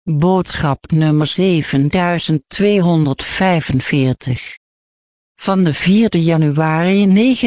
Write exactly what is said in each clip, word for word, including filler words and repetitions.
Boodschap nummer zevenduizend tweehonderdvijfenveertig. Van de vierde januari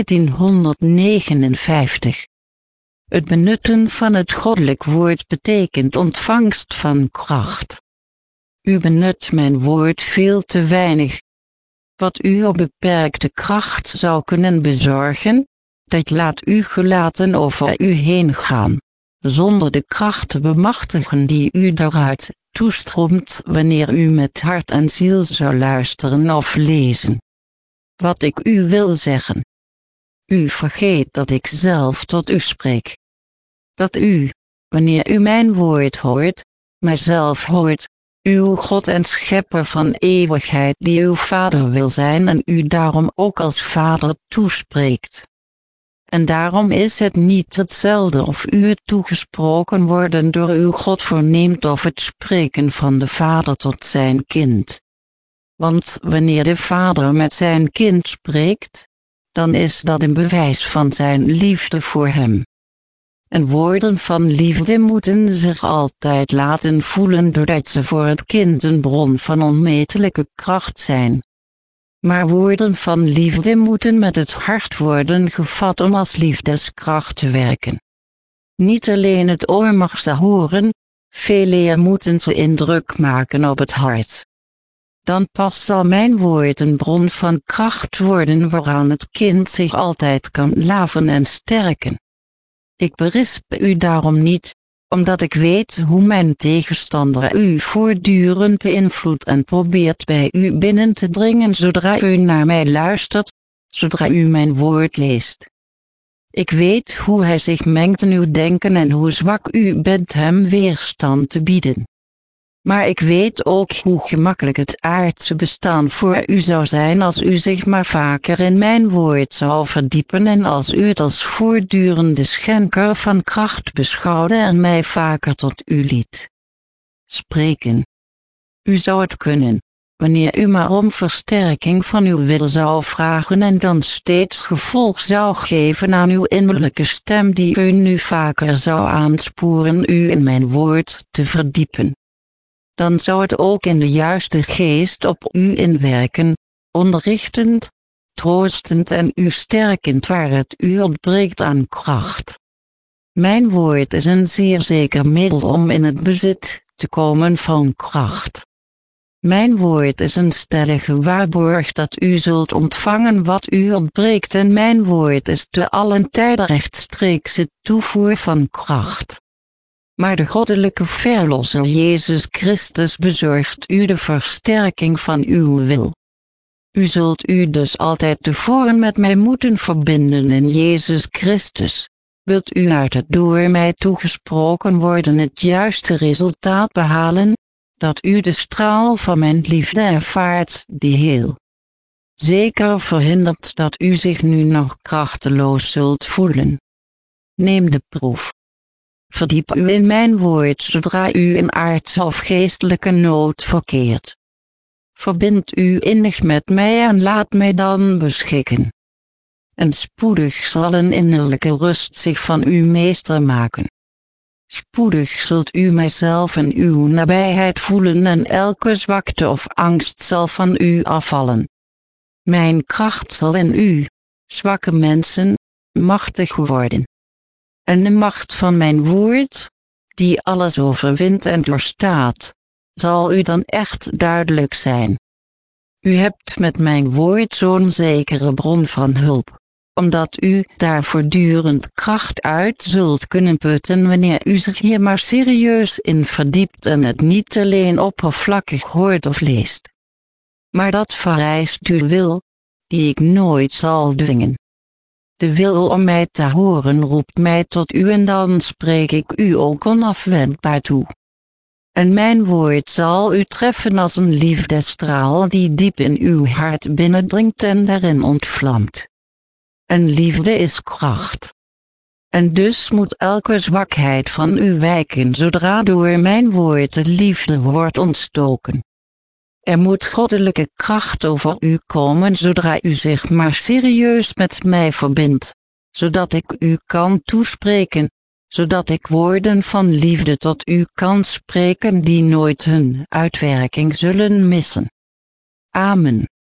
negentienhonderdnegenenvijftig. Het benutten van het goddelijk woord betekent ontvangst van kracht. U benut mijn woord veel te weinig. Wat u op beperkte kracht zou kunnen bezorgen, dat laat u gelaten over u heen gaan, zonder de kracht te bemachtigen die u daaruit toestroomt wanneer u met hart en ziel zou luisteren of lezen. Wat ik u wil zeggen. U vergeet dat ik zelf tot u spreek. Dat u, wanneer u mijn woord hoort, mijzelf hoort, uw God en Schepper van eeuwigheid die uw Vader wil zijn en u daarom ook als Vader toespreekt. En daarom is het niet hetzelfde of u het toegesproken worden door uw God voorneemt of het spreken van de Vader tot zijn kind. Want wanneer de Vader met zijn kind spreekt, dan is dat een bewijs van zijn liefde voor hem. En woorden van liefde moeten zich altijd laten voelen doordat ze voor het kind een bron van onmetelijke kracht zijn. Maar woorden van liefde moeten met het hart worden gevat om als liefdeskracht te werken. Niet alleen het oor mag ze horen, veeleer moeten ze indruk maken op het hart. Dan pas zal mijn woord een bron van kracht worden waaraan het kind zich altijd kan laven en sterken. Ik berisp u daarom niet, omdat ik weet hoe mijn tegenstander u voortdurend beïnvloedt en probeert bij u binnen te dringen zodra u naar mij luistert, zodra u mijn woord leest. Ik weet hoe hij zich mengt in uw denken en hoe zwak u bent hem weerstand te bieden. Maar ik weet ook hoe gemakkelijk het aardse bestaan voor u zou zijn als u zich maar vaker in mijn woord zou verdiepen en als u het als voortdurende schenker van kracht beschouwde en mij vaker tot u liet spreken. U zou het kunnen, wanneer u maar om versterking van uw wil zou vragen en dan steeds gevolg zou geven aan uw innerlijke stem die u nu vaker zou aansporen u in mijn woord te verdiepen. Dan zou het ook in de juiste geest op u inwerken, onderrichtend, troostend en u sterkend waar het u ontbreekt aan kracht. Mijn woord is een zeer zeker middel om in het bezit te komen van kracht. Mijn woord is een stellige waarborg dat u zult ontvangen wat u ontbreekt en mijn woord is te allen tijde rechtstreekse toevoer van kracht. Maar de goddelijke verlosser Jezus Christus bezorgt u de versterking van uw wil. U zult u dus altijd tevoren met mij moeten verbinden in Jezus Christus. Wilt u uit het door mij toegesproken worden het juiste resultaat behalen, dat u de straal van mijn liefde ervaart die heel zeker verhindert dat u zich nu nog krachteloos zult voelen. Neem de proef. Verdiep u in mijn woord zodra u in aardse of geestelijke nood verkeert. Verbind u innig met mij en laat mij dan beschikken. En spoedig zal een innerlijke rust zich van u meester maken. Spoedig zult u mijzelf en uw nabijheid voelen en elke zwakte of angst zal van u afvallen. Mijn kracht zal in u, zwakke mensen, machtig worden. En de macht van mijn woord, die alles overwint en doorstaat, zal u dan echt duidelijk zijn. U hebt met mijn woord zo'n zekere bron van hulp, omdat u daar voortdurend kracht uit zult kunnen putten wanneer u zich hier maar serieus in verdiept en het niet alleen oppervlakkig hoort of leest. Maar dat vereist uw wil, die ik nooit zal dwingen. De wil om mij te horen roept mij tot u en dan spreek ik u ook onafwendbaar toe. En mijn woord zal u treffen als een liefdesstraal die diep in uw hart binnendringt en daarin ontvlamt. En liefde is kracht. En dus moet elke zwakheid van u wijken zodra door mijn woord de liefde wordt ontstoken. Er moet goddelijke kracht over u komen zodra u zich maar serieus met mij verbindt, zodat ik u kan toespreken, zodat ik woorden van liefde tot u kan spreken die nooit hun uitwerking zullen missen. Amen.